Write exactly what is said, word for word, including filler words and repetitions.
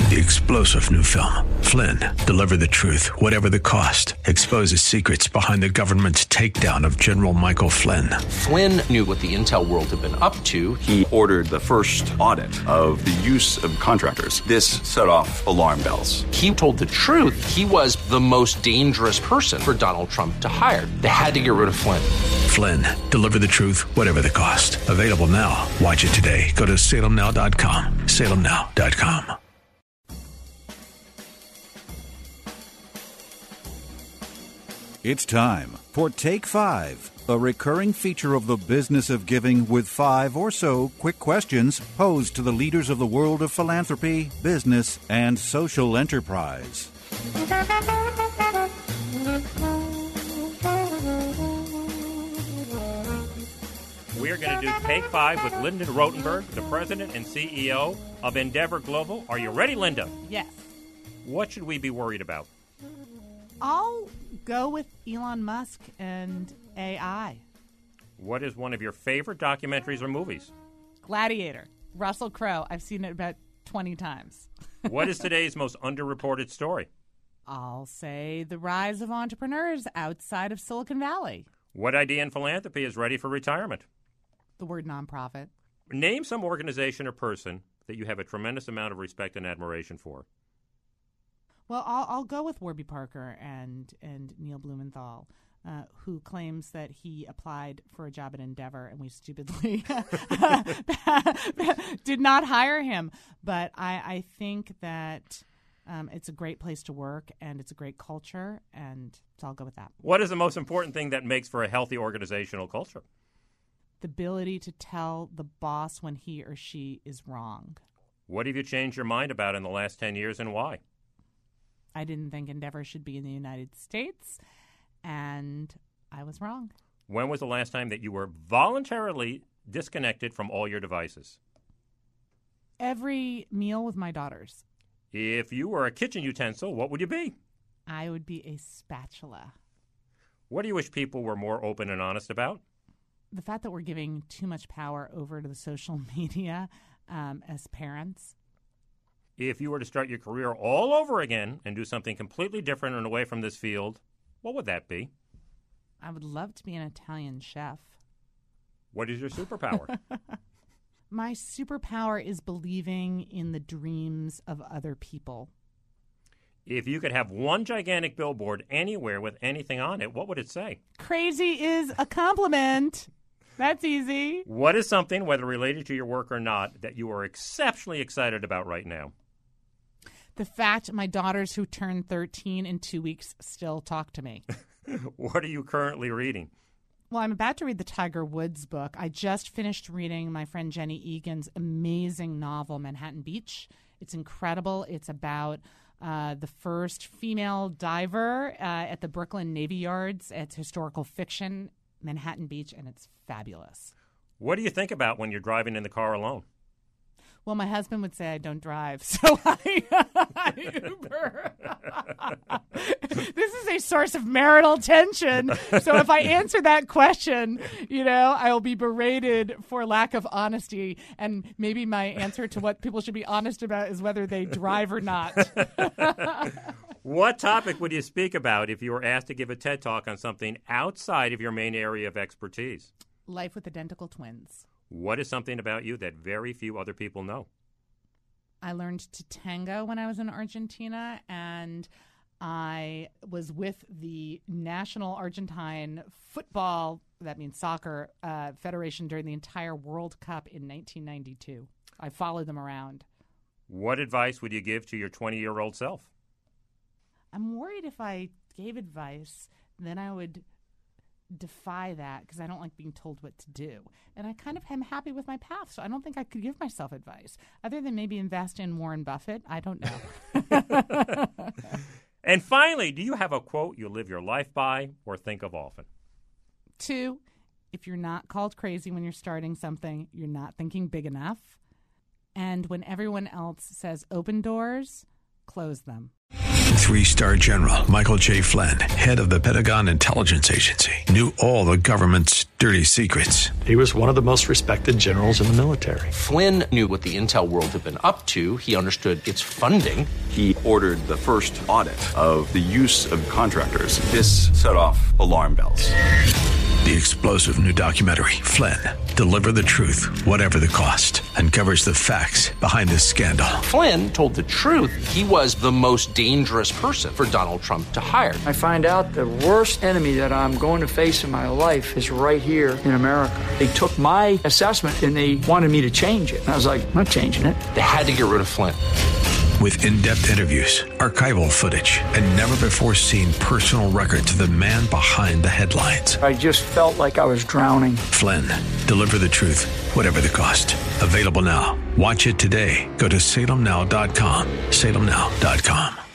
The explosive new film, Flynn, deliver the truth, whatever the cost. Exposes secrets behind the government's takedown of General Michael Flynn. Flynn knew what the intel world had been up to. He ordered the first audit of the use of contractors. This set off alarm bells. He told the truth. He was the most dangerous person for Donald Trump to hire. They had to get rid of Flynn. Flynn, deliver the truth, whatever the cost. Available now. Watch it today. Go to salem now dot com. salem now dot com. It's time for Take Five, a recurring feature of the business of giving with five or so quick questions posed to the leaders of the world of philanthropy, business, and social enterprise. We are going to do Take Five with Linda Rotenberg, the president and C E O of Endeavor Global. Are you ready, Linda? Yes. What should we be worried about? I'll go with Elon Musk and A I. What is one of your favorite documentaries or movies? Gladiator. Russell Crowe. I've seen it about twenty times. What is today's most underreported story? I'll say the rise of entrepreneurs outside of Silicon Valley. What idea in philanthropy is ready for retirement? The word nonprofit. Name some organization or person that you have a tremendous amount of respect and admiration for. Well, I'll, I'll go with Warby Parker and, and Neil Blumenthal, uh, who claims that he applied for a job at Endeavor and we stupidly did not hire him. But I, I think that um, it's a great place to work and it's a great culture, and so I'll go with that. What is the most important thing that makes for a healthy organizational culture? The ability to tell the boss when he or she is wrong. What have you changed your mind about in the last ten years and why? I didn't think Endeavor should be in the United States, and I was wrong. When was the last time that you were voluntarily disconnected from all your devices? Every meal with my daughters. If you were a kitchen utensil, what would you be? I would be a spatula. What do you wish people were more open and honest about? The fact that we're giving too much power over to the social media um, as parents. If you were to start your career all over again and do something completely different and away from this field, what would that be? I would love to be an Italian chef. What is your superpower? My superpower is believing in the dreams of other people. If you could have one gigantic billboard anywhere with anything on it, what would it say? Crazy is a compliment. That's easy. What is something, whether related to your work or not, that you are exceptionally excited about right now? The fact my daughters, who turn thirteen in two weeks, still talk to me. What are you currently reading? Well, I'm about to read the Tiger Woods book. I just finished reading my friend Jenny Egan's amazing novel, Manhattan Beach. It's incredible. It's about uh, the first female diver uh, at the Brooklyn Navy Yards. It's historical fiction, Manhattan Beach, and it's fabulous. What do you think about when you're driving in the car alone? Well, my husband would say I don't drive, so I, I Uber. This is a source of marital tension. So if I answer that question, you know, I will be berated for lack of honesty. And maybe my answer to what people should be honest about is whether they drive or not. What topic would you speak about if you were asked to give a TED Talk on something outside of your main area of expertise? Life with identical twins. What is something about you that very few other people know? I learned to tango when I was in Argentina, and I was with the National Argentine Football, that means soccer, uh, Federation during the entire World Cup in nineteen ninety-two. I followed them around. What advice would you give to your twenty-year-old self? I'm worried if I gave advice, then I would defy that because I don't like being told what to do. And I kind of am happy with my path, so I don't think I could give myself advice other than maybe invest in Warren Buffett. I don't know. And finally, do you have a quote you live your life by or think of often? Two, if you're not called crazy when you're starting something, you're not thinking big enough. And when everyone else says open doors, close them. Three-star General Michael J. Flynn, head of the Pentagon Intelligence Agency, knew all the government's dirty secrets. He was one of the most respected generals in the military. Flynn knew what the intel world had been up to. He understood its funding. He ordered the first audit of the use of contractors. This set off alarm bells. The explosive new documentary, Flynn, Deliver the Truth, Whatever the Cost, uncovers the facts behind this scandal. Flynn told the truth. He was the most dangerous person for Donald Trump to hire. I find out the worst enemy that I'm going to face in my life is right here in America. They took my assessment and they wanted me to change it. And I was like, I'm not changing it. They had to get rid of Flynn. With in-depth interviews, archival footage, and never-before-seen personal records of the man behind the headlines. I just felt like I was drowning. Flynn, Deliver the Truth, Whatever the Cost. Available now. Watch it today. Go to salem now dot com. salem now dot com.